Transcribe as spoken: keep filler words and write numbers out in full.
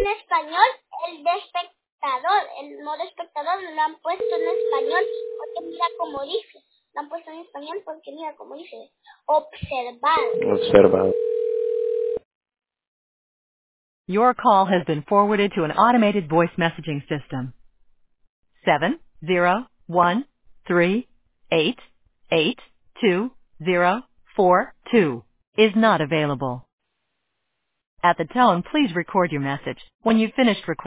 en español, el de espectador, el modo espectador lo han puesto en español porque mira cómo dice. Lo han puesto en español porque mira cómo dice. Observar. Observa. Your call has been forwarded to an automated voice messaging system. Seven zero one three eight eight two zero four two is not available. At the tone, please record your message. When you've finished recording,